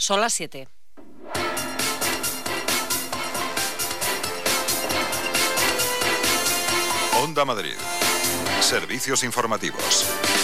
Son las 7. Onda Madrid. Servicios informativos.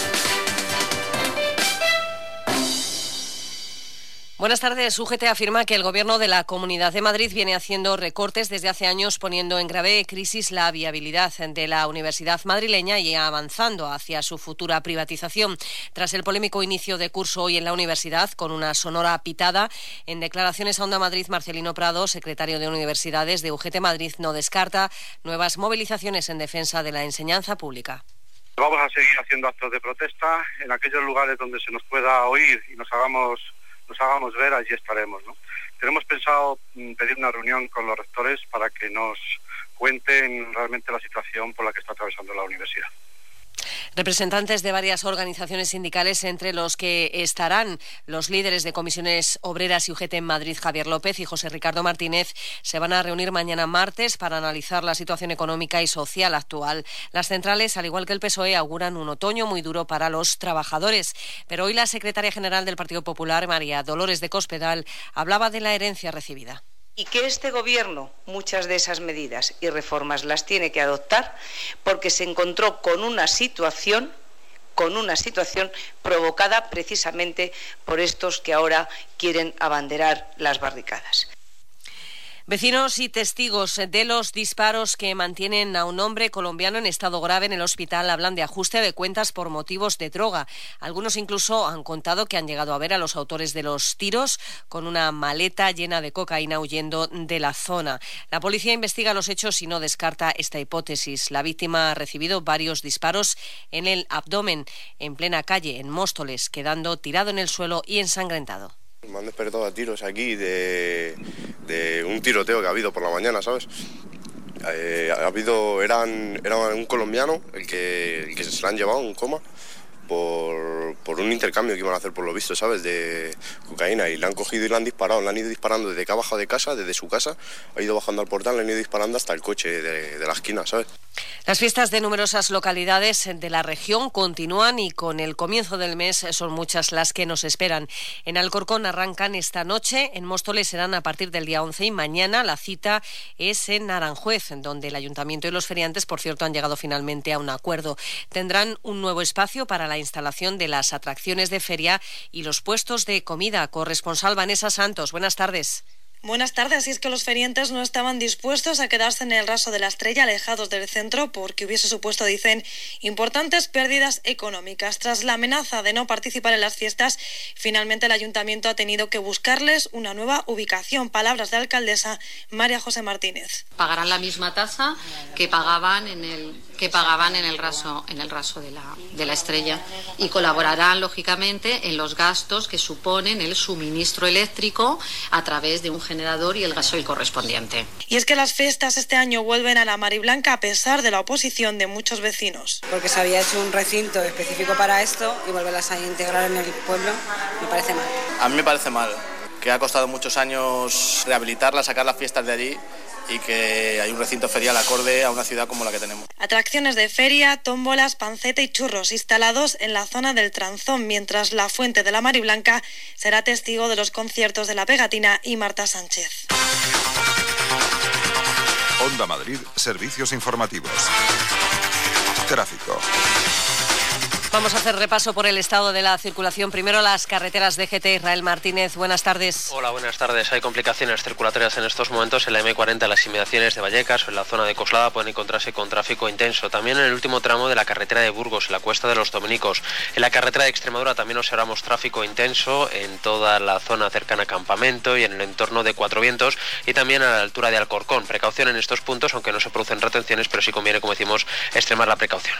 Buenas tardes. UGT afirma que el Gobierno de la Comunidad de Madrid viene haciendo recortes desde hace años, poniendo en grave crisis la viabilidad de la Universidad madrileña y avanzando hacia su futura privatización. Tras el polémico inicio de curso hoy en la universidad, con una sonora pitada, en declaraciones a Onda Madrid, Marcelino Prado, secretario de Universidades de UGT Madrid, no descarta nuevas movilizaciones en defensa de la enseñanza pública. Vamos a seguir haciendo actos de protesta en aquellos lugares donde se nos pueda oír y nos hagamos ver, allí estaremos, ¿no? Tenemos pensado pedir una reunión con los rectores para que nos cuenten realmente la situación por la que está atravesando la universidad. Representantes de varias organizaciones sindicales, entre los que estarán los líderes de comisiones obreras y UGT en Madrid, Javier López y José Ricardo Martínez, se van a reunir mañana martes para analizar la situación económica y social actual. Las centrales, al igual que el PSOE, auguran un otoño muy duro para los trabajadores. Pero hoy la secretaria general del Partido Popular, María Dolores de Cospedal, hablaba de la herencia recibida. Y que este Gobierno muchas de esas medidas y reformas las tiene que adoptar porque se encontró con una situación provocada precisamente por estos que ahora quieren abanderar las barricadas. Vecinos y testigos de los disparos que mantienen a un hombre colombiano en estado grave en el hospital hablan de ajuste de cuentas por motivos de droga. Algunos incluso han contado que han llegado a ver a los autores de los tiros con una maleta llena de cocaína huyendo de la zona. La policía investiga los hechos y no descarta esta hipótesis. La víctima ha recibido varios disparos en el abdomen en plena calle, en Móstoles, quedando tirado en el suelo y ensangrentado. Me han despertado a tiros aquí de un tiroteo que ha habido por la mañana, ¿sabes? Era un colombiano el que se lo han llevado en coma por un intercambio que iban a hacer, por lo visto, ¿sabes?, de cocaína, y le han cogido y le han disparado, le han ido disparando desde que ha bajado de casa, desde su casa, ha ido bajando al portal, le han ido disparando hasta el coche de la esquina, ¿sabes? Las fiestas de numerosas localidades de la región continúan y con el comienzo del mes son muchas las que nos esperan. En Alcorcón arrancan esta noche, en Móstoles serán a partir del día 11 y mañana la cita es en Aranjuez, donde el Ayuntamiento y los feriantes, por cierto, han llegado finalmente a un acuerdo. Tendrán un nuevo espacio para la instalación de las atracciones de feria y los puestos de comida. Corresponsal Vanessa Santos, buenas tardes. Buenas tardes. Y es que los feriantes no estaban dispuestos a quedarse en el raso de la Estrella, alejados del centro, porque hubiese supuesto, dicen, importantes pérdidas económicas. Tras la amenaza de no participar en las fiestas, finalmente el Ayuntamiento ha tenido que buscarles una nueva ubicación. Palabras de la alcaldesa María José Martínez. Pagarán la misma tasa que pagaban en el raso de la Estrella, y colaborarán lógicamente en los gastos que suponen el suministro eléctrico a través de un generador y el gasoil correspondiente. Y es que las fiestas este año vuelven a la Mariblanca a pesar de la oposición de muchos vecinos. Porque se había hecho un recinto específico para esto y volverlas a integrar en el pueblo me parece mal. A mí me parece mal, que ha costado muchos años rehabilitarla, sacar las fiestas de allí, y que hay un recinto ferial acorde a una ciudad como la que tenemos. Atracciones de feria, tómbolas, panceta y churros instalados en la zona del Tranzón, mientras la Fuente de la Mariblanca será testigo de los conciertos de La Pegatina y Marta Sánchez. Onda Madrid, servicios informativos. Tráfico. Vamos a hacer repaso por el estado de la circulación. Primero las carreteras de GT. Israel Martínez, buenas tardes. Hola, buenas tardes. Hay complicaciones circulatorias en estos momentos en la M40, en las inmediaciones de Vallecas o en la zona de Coslada pueden encontrarse con tráfico intenso. También en el último tramo de la carretera de Burgos, en la Cuesta de los Dominicos. En la carretera de Extremadura también observamos tráfico intenso en toda la zona cercana a Campamento y en el entorno de Cuatro Vientos, y también a la altura de Alcorcón. Precaución en estos puntos, aunque no se producen retenciones, pero sí conviene, como decimos, extremar la precaución.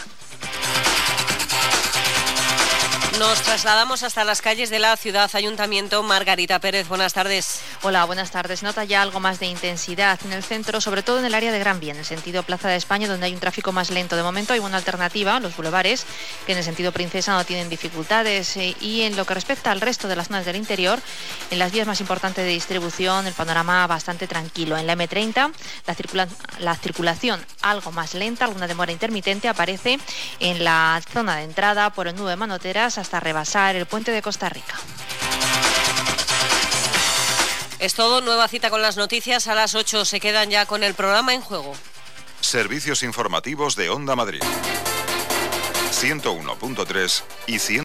Nos trasladamos hasta las calles de la ciudad. Ayuntamiento, Margarita Pérez, buenas tardes. Hola, buenas tardes. Nota ya algo más de intensidad en el centro, sobre todo en el área de Gran Vía, en el sentido Plaza de España, donde hay un tráfico más lento. De momento hay una alternativa, los bulevares, que en el sentido Princesa no tienen dificultades. Y en lo que respecta al resto de las zonas del interior, en las vías más importantes de distribución, el panorama bastante tranquilo. En la M30, la circulación algo más lenta, alguna demora intermitente aparece en la zona de entrada por el nudo de Manoteras hasta rebasar el puente de Costa Rica. Es todo, nueva cita con las noticias a las 8. Se quedan ya con el programa En Juego. Servicios informativos de Onda Madrid. 101.3 y 100.